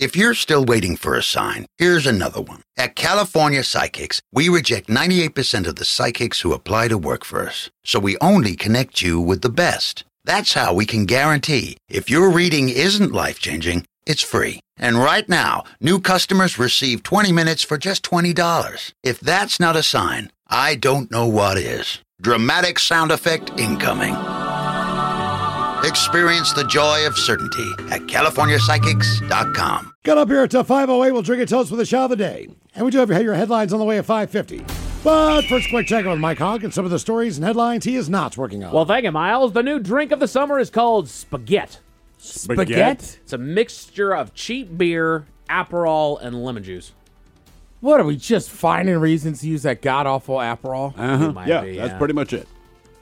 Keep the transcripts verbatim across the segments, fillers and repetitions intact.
If you're still waiting for a sign, here's another one. At California Psychics, we reject ninety-eight percent of the psychics who apply to work for us. So we only connect you with the best. That's how we can guarantee if your reading isn't life-changing, it's free. And right now, new customers receive twenty minutes for just twenty dollars. If that's not a sign, I don't know what is. Dramatic sound effect incoming. Experience the joy of certainty at California Psychics dot com. Got up here at five oh eight. We'll drink a toast with the shot of the day. And we do have your headlines on the way at five fifty. But first, quick check on Mike Hogg and some of the stories and headlines he is not working on. Well, thank you, Miles. The new drink of the summer is called Spaghetti. Spaghetti? It's a mixture of cheap beer, Aperol, and lemon juice. What, are we just finding reasons to use that god-awful Aperol? Uh-huh. Might Yeah, be, that's yeah. pretty much it.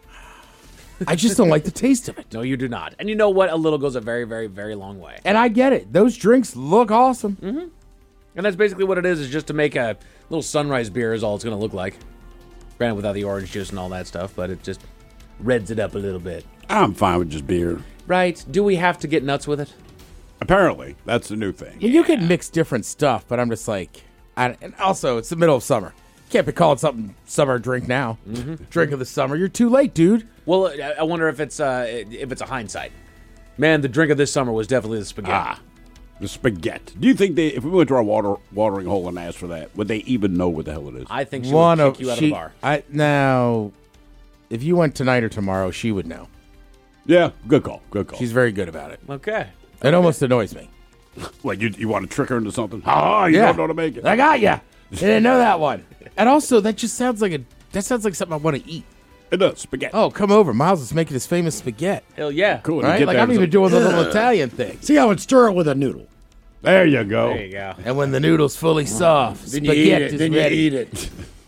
I just don't like the taste of it. No, you do not. And you know what? A little goes a very, very, very long way. And I get it. Those drinks look awesome. Mm-hmm. And that's basically what it is, is just to make a little sunrise beer is all it's going to look like. Granted, without the orange juice and all that stuff, but it just reds it up a little bit. I'm fine with just beer. Right. Do we have to get nuts with it? Apparently, that's the new thing. Yeah. You can mix different stuff, but I'm just like... I, and also, it's the middle of summer. Can't be calling something summer drink now. Mm-hmm. Drink of the summer. You're too late, dude. Well, I- I wonder if it's uh, if it's a hindsight. Man, the drink of this summer was definitely the spaghetti. Ah, the spaghetti. Do you think they, if we went to our water watering hole and asked for that, would they even know what the hell it is? I think she One would of kick you out she, of the bar. I now, if you went tonight or tomorrow, she would know. Yeah, good call. Good call. She's very good about it. Okay. It almost annoys me. What, you you want to trick her into something? Oh, you Yeah. don't know how to make it. I got ya. You didn't know that one. And also, that just sounds like a that sounds like something I want to eat. It does. Spaghetti. Oh, come over. Miles is making his famous spaghetti. Hell yeah. Cool. You Right? get Like that I'm as even a- doing the little Italian thing. See how it stir it with a noodle. There you go. There you go. And when the noodle's fully soft, Then you eat spaghetti it. is Then you ready. eat it.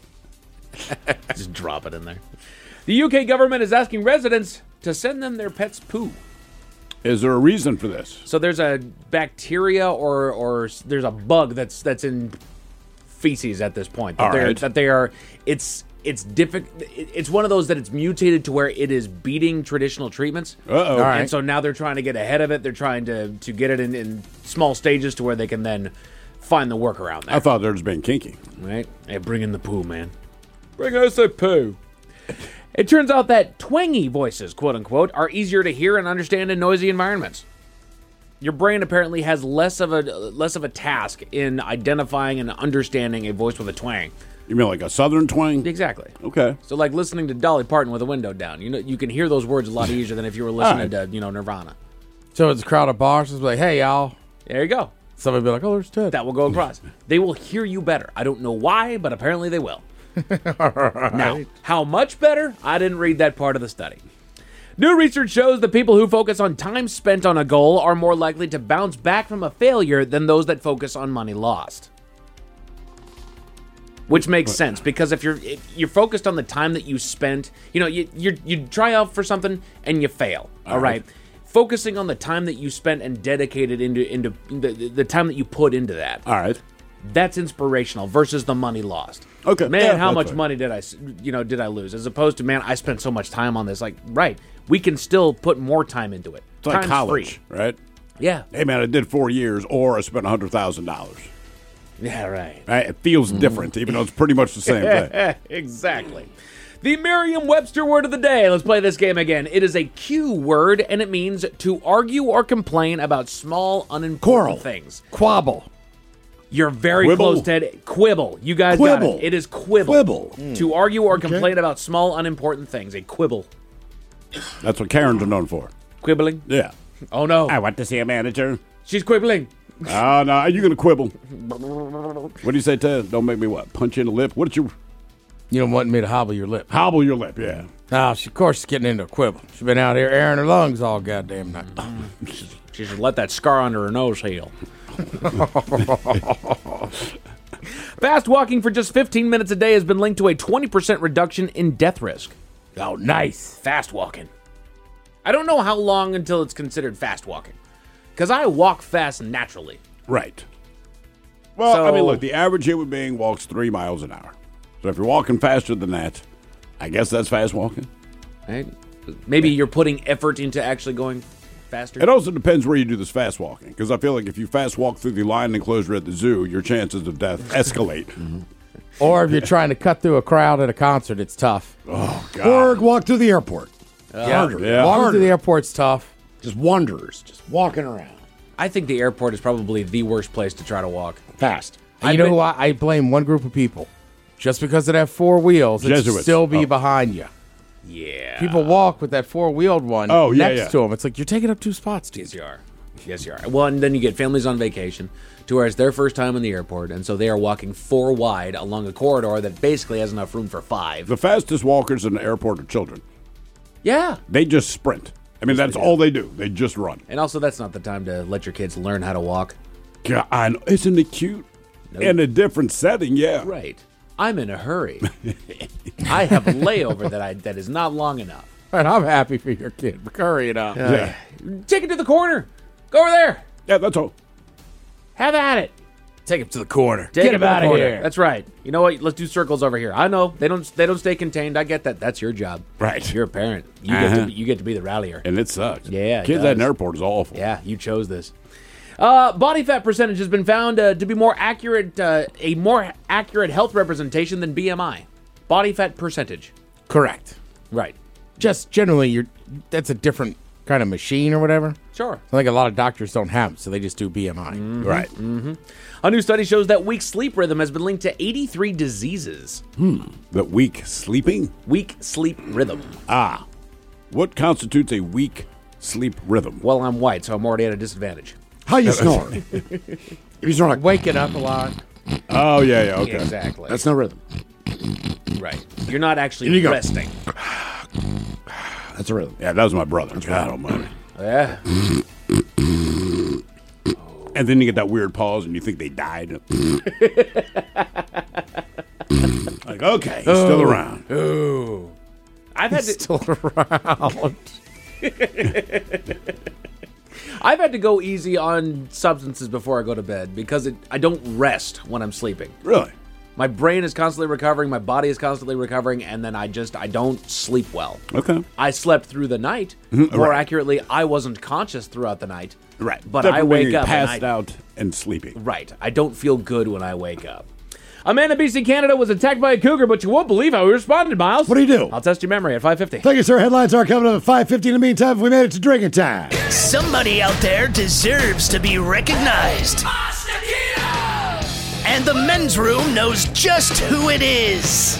Just drop it in there. The U K government is asking residents to send them their pet's poo. Is there a reason for this? So there's a bacteria or or s- there's a bug that's that's in feces at this point. That All they're- right. That they are. It's it's difficult. It's one of those that it's mutated to where it is beating traditional treatments. Uh-oh. All right. And so now they're trying to get ahead of it. They're trying to to get it in, in small stages to where they can then find the workaround there. I thought they're just being kinky. Right? Hey, bring in the poo, man. Bring us a poo. It turns out that twangy voices, quote unquote, are easier to hear and understand in noisy environments. Your brain apparently has less of a less of a task in identifying and understanding a voice with a twang. You mean like a southern twang? Exactly. Okay. So, like listening to Dolly Parton with a window down, you know, you can hear those words a lot easier than if you were listening to, you know, Nirvana. So it's a crowd of bars. It's like, hey, y'all. There you go. Somebody be like, oh, there's Ted. That will go across. They will hear you better. I don't know why, but apparently they will. Now, how much better? I didn't read that part of the study. New research shows that people who focus on time spent on a goal are more likely to bounce back from a failure than those that focus on money lost. Which makes sense, because if you're if you're focused on the time that you spent, you know, you you you try out for something and you fail. All right. right. Focusing on the time that you spent and dedicated into into the, the time that you put into that. All right. That's inspirational versus the money lost. Okay. Man, Yeah, how that's much right. money did I, s- you know, did I lose? As opposed to, man, I spent so much time on this. Like, right, we can still put more time into it. It's like Time's college, free. right? Yeah. Hey, man, I did four years, or I spent one hundred thousand dollars. Yeah, right. Right? It feels different, even though it's pretty much the same thing. Exactly. The Merriam-Webster word of the day. Let's play this game again. It is a Q word, and it means to argue or complain about small, unimportant Quarrel. things. Quabble. You're very Quibble? close, Ted. Quibble. You guys Quibble. got it. It is quibble. Quibble. To argue or complain about small, unimportant things. A quibble. That's what Karens are known for. Quibbling? Yeah. Oh, no. I want to see a manager. She's quibbling. Oh, no, are you going to quibble? What do you say, Ted? Don't make me what? Punch you in the lip? What did you... You don't want me to hobble your lip. Hobble your lip, yeah. Oh, she, of course she's getting into a quibble. She's been out here airing her lungs all goddamn night. She should let that scar under her nose heal. Fast walking for just fifteen minutes a day has been linked to a twenty percent reduction in death risk. Oh, nice. Fast walking. I don't know how long until it's considered fast walking. Because I walk fast naturally. Right. Well, I mean, So- look, the average human being walks three miles an hour. So if you're walking faster than that, I guess that's fast walking. Right? Maybe you're putting effort into actually going faster. It also depends where you do this fast walking, because I feel like if you fast walk through the lion enclosure at the zoo, your chances of death escalate. Mm-hmm. Or if you're trying to cut through a crowd at a concert, it's tough. Oh, God. Or walk through the airport. yeah, Harder. Yeah. Walking Harder. through the airport's tough. Just wanderers, just walking around. I think the airport is probably the worst place to try to walk. Fast. And you know who I, I blame? One group of people. Just because it have four wheels, it should Jesuits. still be Oh. behind you. Yeah. People walk with that four-wheeled one Oh, yeah, next yeah. to them. It's like, you're taking up two spots, dude. Yes, you are. Yes, you are. Well, and then you get families on vacation to where it's their first time in the airport, and so they are walking four wide along a corridor that basically has enough room for five. The fastest walkers in the airport are children. Yeah. They just sprint. I mean, that's all they do. They just run. And also, that's not the time to let your kids learn how to walk. God, I know. Isn't it cute? Nope. In a different setting, yeah. Right. I'm in a hurry. I have a layover that I that is not long enough. And I'm happy for your kid. Hurry it up. Yeah. Take it to the corner. Go over there. Yeah, that's all. Have at it. Take him to the corner. Take Get it him to the out of corner. here. That's right. You know what? Let's do circles over here. I know they don't they don't stay contained. I get that. That's your job. Right. You're a parent. You Uh-huh. get to be, you get to be the rallier. And it sucks. Yeah, it Kids does. at an airport is awful. Yeah, you chose this. Uh, body fat percentage has been found uh, to be more accurate, uh, a more accurate health representation than B M I. Body fat percentage. Correct. Right. Just generally, you're that's a different kind of machine or whatever. Sure. I think a lot of doctors don't have them, so they just do B M I. Right. A new study shows that weak sleep rhythm has been linked to eighty-three diseases. The weak sleeping? Weak sleep rhythm. Ah. What constitutes a weak sleep rhythm? Well, I'm white, so I'm already at a disadvantage. How you snore? If you snore like, Waking up a lot. Oh, yeah, yeah, okay. Exactly. that's no rhythm. right. You're not actually Here you go. resting. That's a rhythm. Yeah, that was my brother. God almighty. Yeah. And then you get that weird pause and you think they died. Like, okay, he's still around. I've had to, Still around. I've had to go easy on substances before I go to bed because it, I don't rest when I'm sleeping. Really? My brain is constantly recovering, my body is constantly recovering, and then I just I don't sleep well. Okay. I slept through the night. More right. accurately, I wasn't conscious throughout the night. Right. But Except I for when wake you're up and passed I- out and sleeping. Right. I don't feel good when I wake up. A man in B C, Canada was attacked by a cougar, but you won't believe how he responded, Miles. What do you do? I'll test your memory at five fifty. Thank you, sir. Headlines are coming up at five fifty. In the meantime, we made it to drinking time. Somebody out there deserves to be recognized. And the men's room knows just who it is.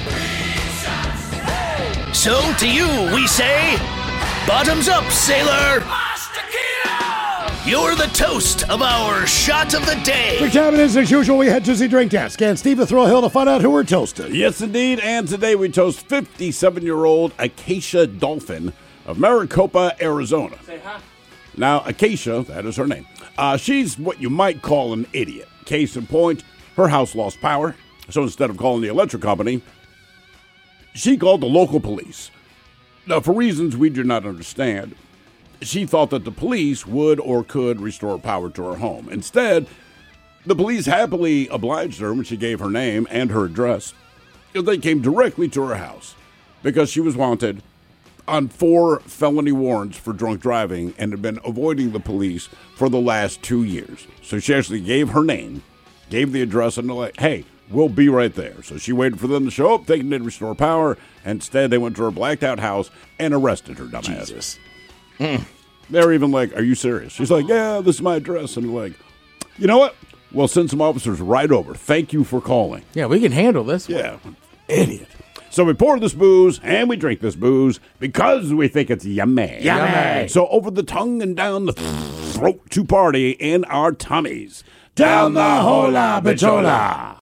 So to you, we say, bottoms up, sailor. You're the toast of our shot of the day. Quick time it is, as usual, we head to the drink desk. And Steve will throw a hill to find out who we're toasting. Yes, indeed. And today we toast fifty-seven-year-old Acacia Dolphin of Maricopa, Arizona. Say hi. Now, Acacia, that is her name, uh, she's what you might call an idiot. Case in point, her house lost power. So instead of calling the electric company, she called the local police. Now, for reasons we do not understand, she thought that the police would or could restore power to her home. Instead, the police happily obliged her when she gave her name and her address. They came directly to her house because she was wanted on four felony warrants for drunk driving and had been avoiding the police for the last two years. So she actually gave her name, gave the address, and they're like, hey, we'll be right there. So she waited for them to show up, thinking they'd restore power. Instead, they went to her blacked-out house and arrested her, dumbass. Jesus. They're even like, are you serious? She's like, yeah, this is my address. And they're like, you know what? We'll send some officers right over. Thank you for calling. Yeah, we can handle this. Yeah, idiot. So we pour this booze and we drink this booze because we think it's yummy. Yummy. So over the tongue and down the throat to party in our tummies. Down the hola bichola.